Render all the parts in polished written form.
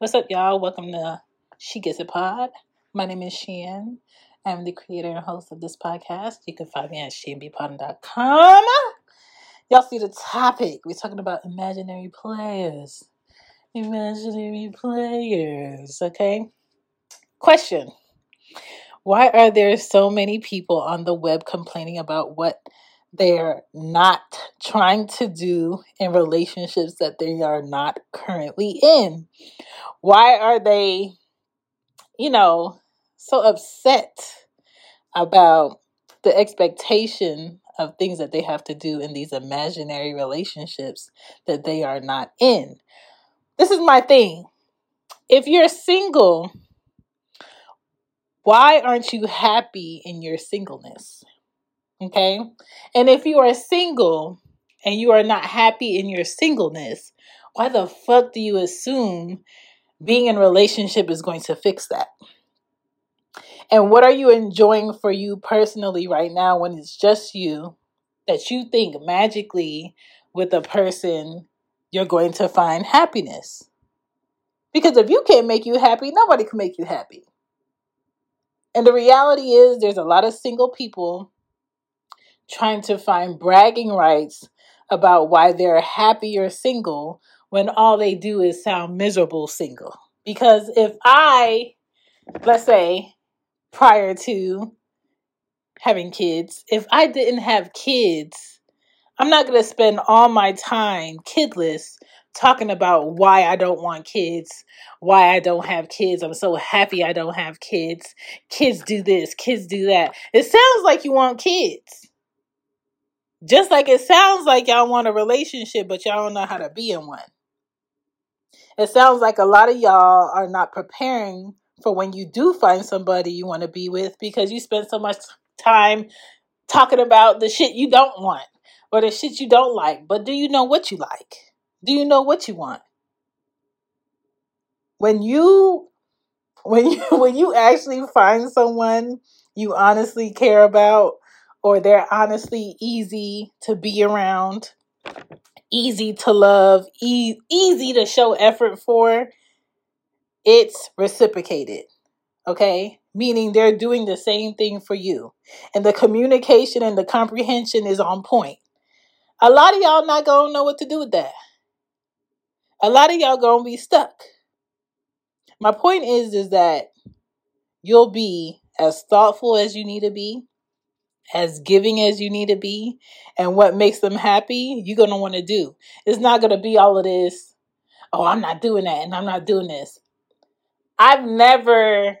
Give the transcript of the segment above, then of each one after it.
What's up, y'all? Welcome to She Gets It Pod. My name is Shan. I'm the creator and host of this podcast. You can find me at shanbpod.com. Y'all see the topic. We're talking about imaginary players. Imaginary players, okay? Question. Why are there so many people on the web complaining about what they're not trying to do in relationships that they are not currently in? Why are they, so upset about the expectation of things that they have to do in these imaginary relationships that they are not in? This is my thing. If you're single, why aren't you happy in your singleness? Okay? And if you are single and you are not happy in your singleness, why the fuck do you assume being in a relationship is going to fix that? And what are you enjoying for you personally right now when it's just you, that you think magically with a person you're going to find happiness? Because if you can't make you happy, nobody can make you happy. And the reality is there's a lot of single people trying to find bragging rights about why they're happy or single when all they do is sound miserable single. Because if let's say, prior to having kids, if I didn't have kids, I'm not going to spend all my time kidless talking about why I don't want kids, why I don't have kids. I'm so happy I don't have kids. Kids do this, kids do that. It sounds like you want kids. Just like it sounds like y'all want a relationship, but y'all don't know how to be in one. It sounds like a lot of y'all are not preparing for when you do find somebody you want to be with because you spend so much time talking about the shit you don't want or the shit you don't like. But do you know what you like? Do you know what you want? When you actually find someone you honestly care about, or they're honestly easy to be around, easy to love, easy to show effort for, it's reciprocated. Okay? Meaning they're doing the same thing for you. And the communication and the comprehension is on point. A lot of y'all not going to know what to do with that. A lot of y'all going to be stuck. My point is that you'll be as thoughtful as you need to be, as giving as you need to be, and what makes them happy, you're going to want to do. It's not going to be all of this, oh, I'm not doing that and I'm not doing this. I've never,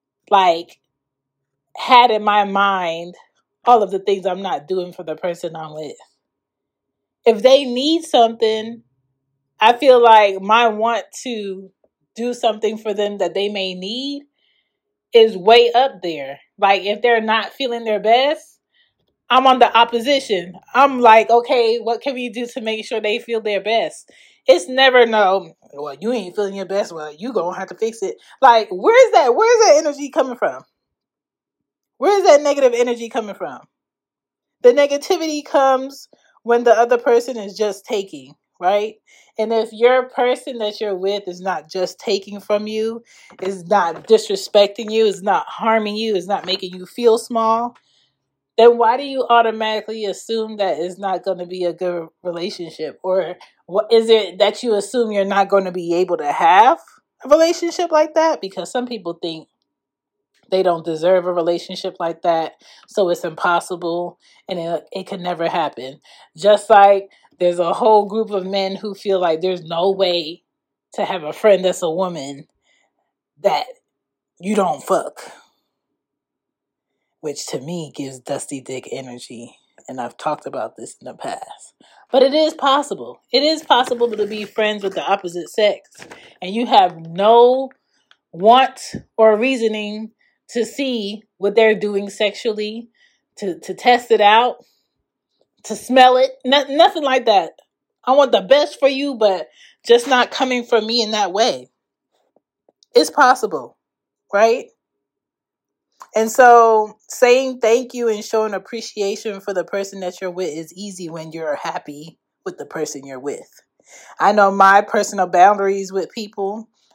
had in my mind all of the things I'm not doing for the person I'm with. If they need something, I feel like my want to do something for them that they may need is way up there. Like if they're not feeling their best, I'm on the opposition. I'm like, okay, what can we do to make sure they feel their best? It's never no, well, you ain't feeling your best. Well, you gonna have to fix it. Like, where's that energy coming from? Where's that negative energy coming from? The negativity comes when the other person is just taking, right? And if your person that you're with is not just taking from you, is not disrespecting you, is not harming you, is not making you feel small, then why do you automatically assume that it's not going to be a good relationship? Or what is it that you assume you're not going to be able to have a relationship like that? Because some people think they don't deserve a relationship like that, so it's impossible and it can never happen. Just like there's a whole group of men who feel like there's no way to have a friend that's a woman that you don't fuck, which to me gives dusty dick energy. And I've talked about this in the past. But it is possible. It is possible to be friends with the opposite sex and you have no want or reasoning to see what they're doing sexually, to test it out, to smell it, nothing like that. I want the best for you, but just not coming from me in that way. It's possible, right? And so saying thank you and showing appreciation for the person that you're with is easy when you're happy with the person you're with. I know my personal boundaries with people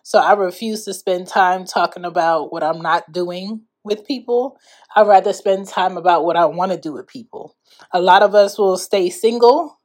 So I refuse to spend time talking about what I'm not doing with people. I'd rather spend time about what I want to do with people. A lot of us will stay single,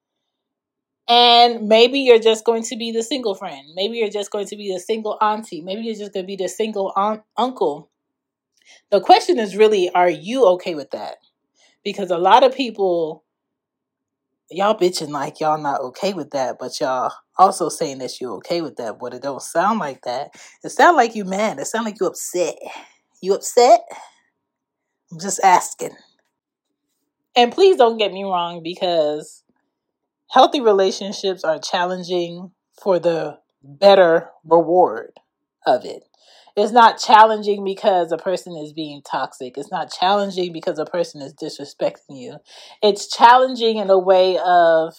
and maybe you're just going to be the single friend. Maybe you're just going to be the single auntie. Maybe you're just going to be the single uncle. The question is really, are you okay with that? Because a lot of people, y'all bitching like y'all not okay with that, but y'all also saying that you're okay with that, but it don't sound like that. It sound like you mad. It sound like you upset. You upset? I'm just asking. And please don't get me wrong, because healthy relationships are challenging for the better reward of it. It's not challenging because a person is being toxic. It's not challenging because a person is disrespecting you. It's challenging in a way of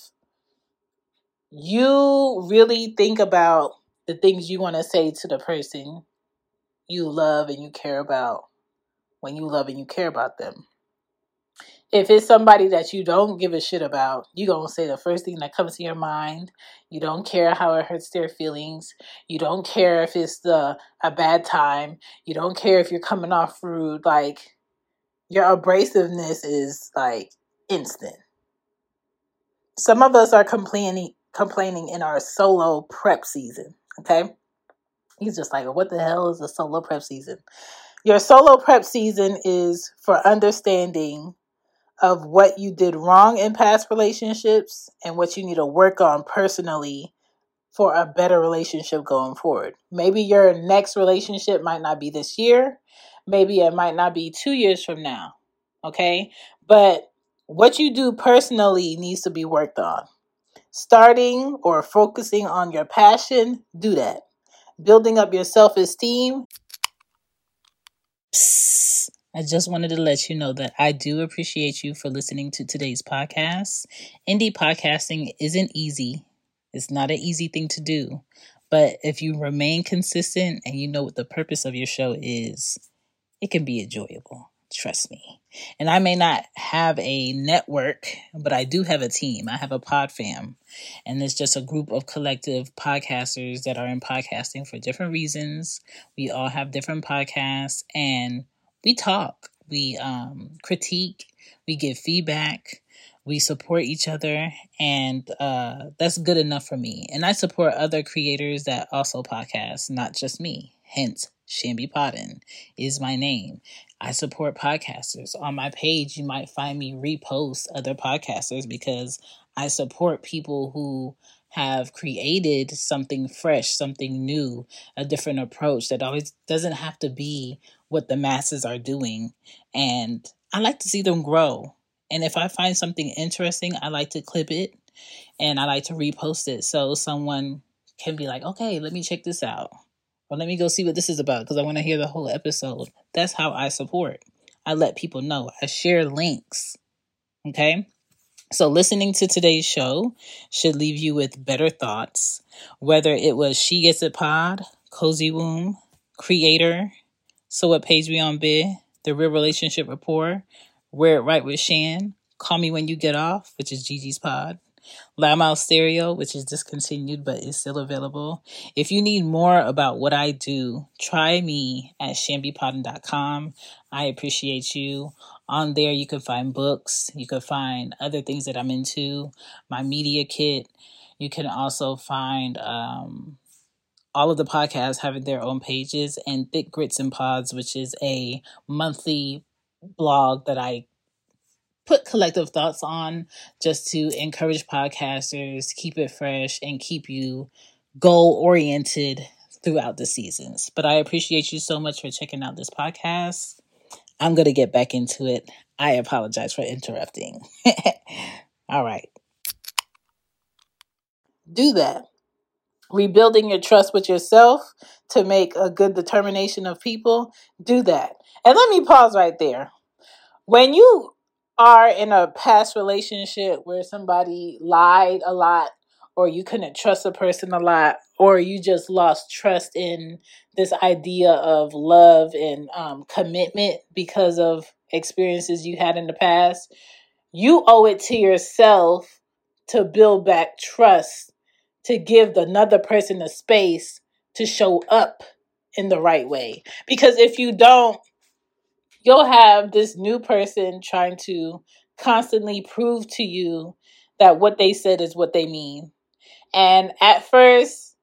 you really think about the things you want to say to the person you love and you care about when you love and you care about them. If it's somebody that you don't give a shit about, you gonna say the first thing that comes to your mind. You don't care how it hurts their feelings. You don't care if it's a bad time. You don't care if you're coming off rude. Like, your abrasiveness is like instant. Some of us are complaining in our solo prep season. Okay, he's just like, what the hell is a solo prep season? Your solo prep season is for understanding of what you did wrong in past relationships and what you need to work on personally for a better relationship going forward. Maybe your next relationship might not be this year. Maybe it might not be 2 years from now. Okay? But what you do personally needs to be worked on. Starting or focusing on your passion, do that. Building up your self-esteem. Psst. I just wanted to let you know that I do appreciate you for listening to today's podcast. Indie podcasting isn't easy. It's not an easy thing to do. But if you remain consistent and you know what the purpose of your show is, it can be enjoyable. Trust me. And I may not have a network, but I do have a team. I have a pod fam. And it's just a group of collective podcasters that are in podcasting for different reasons. We all have different podcasts and we talk. We critique. We give feedback. We support each other, and that's good enough for me. And I support other creators that also podcast, not just me. Hence, Shambi Podden is my name. I support podcasters. On my page, you might find me repost other podcasters because I support people who have created something fresh, something new, a different approach that always doesn't have to be what the masses are doing. And I like to see them grow. And if I find something interesting, I like to clip it and I like to repost it so someone can be like, okay, let me check this out. Or let me go see what this is about because I want to hear the whole episode. That's how I support. I let people know. I share links. Okay? So listening to today's show should leave you with better thoughts. Whether it was She Gets It Pod, Cozy Womb, Creator, So What Page We On Bid, The Real Relationship Rapport, Wear It Right with Shan, Call Me When You Get Off, which is Gigi's pod, Loudmouth Stereo, which is discontinued but is still available. If you need more about what I do, try me at shambipodden.com. I appreciate you. On there, you can find books. You can find other things that I'm into, my media kit. You can also find all of the podcasts having their own pages, and Thick Grits and Pods, which is a monthly blog that I put collective thoughts on just to encourage podcasters, keep it fresh, and keep you goal-oriented throughout the seasons. But I appreciate you so much for checking out this podcast. I'm going to get back into it. I apologize for interrupting. All right. Do that. Rebuilding your trust with yourself to make a good determination of people. Do that. And let me pause right there. When you are in a past relationship where somebody lied a lot, or you couldn't trust a person a lot, or you just lost trust in this idea of love and commitment because of experiences you had in the past, you owe it to yourself to build back trust, to give another person a space to show up in the right way. Because if you don't, you'll have this new person trying to constantly prove to you that what they said is what they mean. And at first,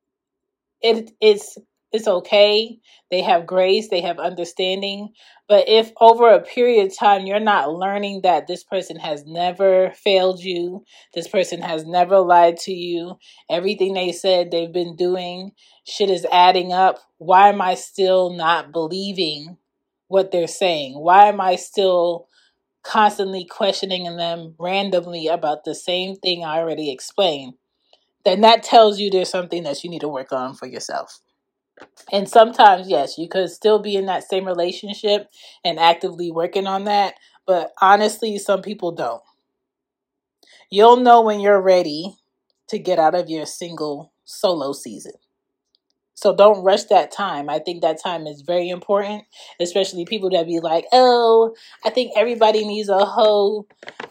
it's okay. They have grace, they have understanding. But if over a period of time you're not learning that this person has never failed you, this person has never lied to you, everything they said they've been doing, shit is adding up. Why am I still not believing what they're saying? Why am I still constantly questioning them randomly about the same thing I already explained? Then that tells you there's something that you need to work on for yourself. And sometimes, yes, you could still be in that same relationship and actively working on that. But honestly, some people don't. You'll know when you're ready to get out of your single solo season. So don't rush that time. I think that time is very important, especially people that be like, oh, I think everybody needs a whole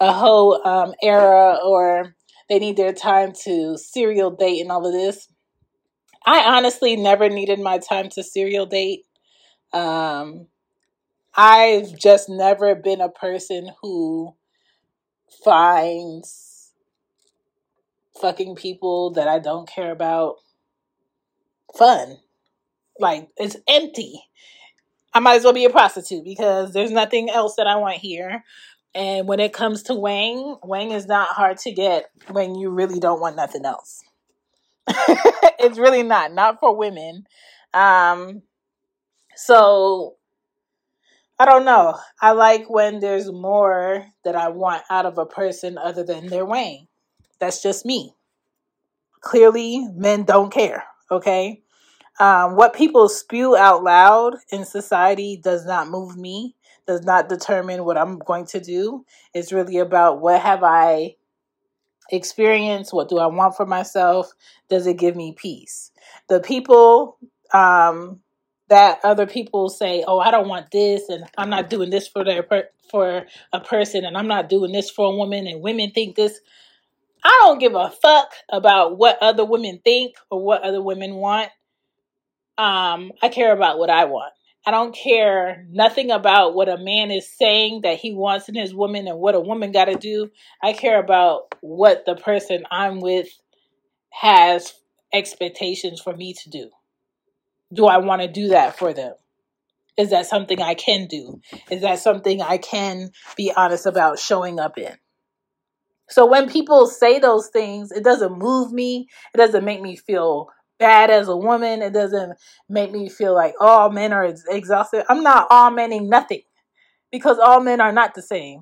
era, or they need their time to serial date and all of this. I honestly never needed my time to serial date. I've just never been a person who finds fucking people that I don't care about fun. Like, it's empty. I might as well be a prostitute because there's nothing else that I want here. And when it comes to Wang is not hard to get when you really don't want nothing else. It's really not for women. So I don't know. I like when there's more that I want out of a person other than their Wang. That's just me. Clearly, men don't care. Okay. What people spew out loud in society does not move me, does not determine what I'm going to do. It's really about what have I experienced? What do I want for myself? Does it give me peace? The people that other people say, oh, I don't want this, and I'm not doing this for for a person, and I'm not doing this for a woman, and women think this. I don't give a fuck about what other women think or what other women want. I care about what I want. I don't care nothing about what a man is saying that he wants in his woman and what a woman got to do. I care about what the person I'm with has expectations for me to do. Do I want to do that for them? Is that something I can do? Is that something I can be honest about showing up in? So when people say those things, it doesn't move me. It doesn't make me feel bad as a woman. It doesn't make me feel like all men are exhausted. I'm not all mening nothing, because all men are not the same.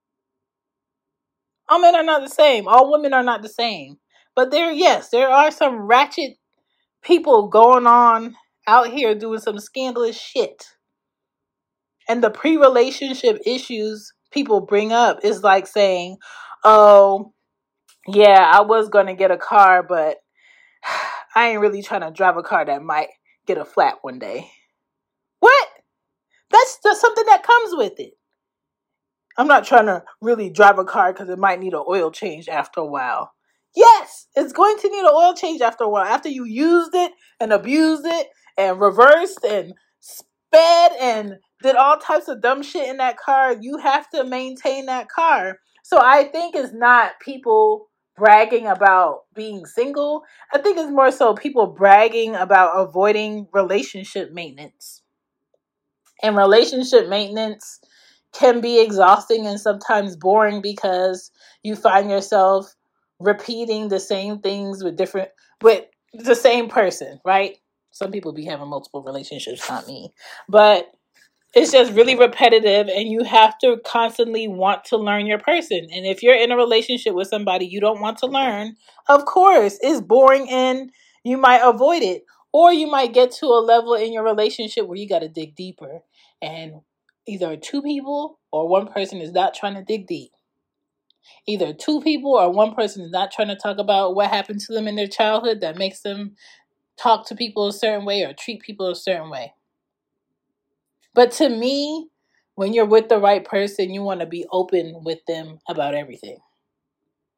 All men are not the same. All women are not the same. But there are some ratchet people going on out here doing some scandalous shit. And the pre-relationship issues people bring up is like saying, oh, yeah, I was going to get a car, but I ain't really trying to drive a car that might get a flat one day. What? That's just something that comes with it. I'm not trying to really drive a car because it might need an oil change after a while. Yes, it's going to need an oil change after a while. After you used it and abused it and reversed and sped and did all types of dumb shit in that car, you have to maintain that car. So I think it's not people bragging about being single. I think it's more so people bragging about avoiding relationship maintenance. And relationship maintenance can be exhausting and sometimes boring because you find yourself repeating the same things with the same person, right? Some people be having multiple relationships, not me. But it's just really repetitive, and you have to constantly want to learn your person. And if you're in a relationship with somebody you don't want to learn, of course, it's boring and you might avoid it. Or you might get to a level in your relationship where you got to dig deeper. And either two people or one person is not trying to dig deep. Either two people or one person is not trying to talk about what happened to them in their childhood that makes them talk to people a certain way or treat people a certain way. But to me, when you're with the right person, you want to be open with them about everything.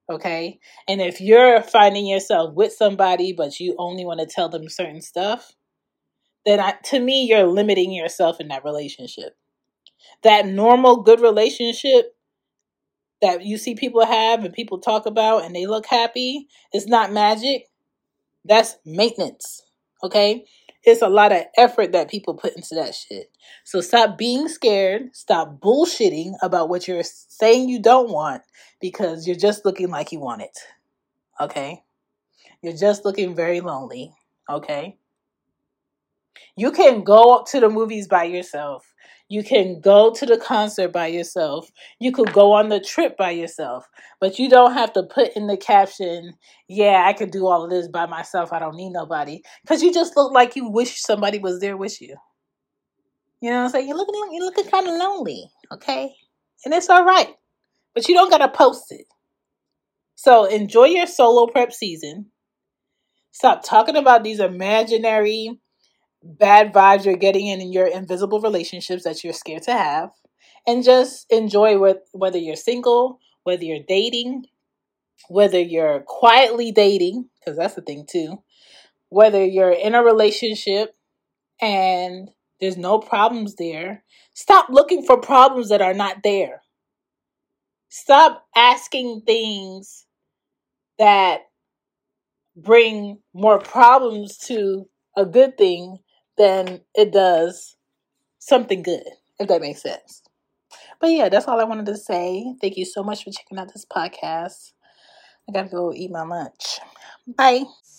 Okay? And if you're finding yourself with somebody, but you only want to tell them certain stuff, then to me, you're limiting yourself in that relationship. That normal, good relationship that you see people have and people talk about and they look happy is not magic. That's maintenance. Okay? It's a lot of effort that people put into that shit. So stop being scared. Stop bullshitting about what you're saying you don't want because you're just looking like you want it. Okay? You're just looking very lonely. Okay? You can go to the movies by yourself. You can go to the concert by yourself. You could go on the trip by yourself. But you don't have to put in the caption, yeah, I could do all of this by myself. I don't need nobody. Because you just look like you wish somebody was there with you. You know what I'm saying? You're looking kind of lonely. Okay? And it's all right. But you don't got to post it. So enjoy your solo prep season. Stop talking about these imaginary bad vibes you're getting in your invisible relationships that you're scared to have, and just enjoy whether you're single, whether you're dating, whether you're quietly dating, because that's the thing too, whether you're in a relationship and there's no problems there. Stop looking for problems that are not there. Stop asking things that bring more problems to a good thing than it does something good, if that makes sense. But yeah, that's all I wanted to say. Thank you so much for checking out this podcast. I gotta go eat my lunch. Bye.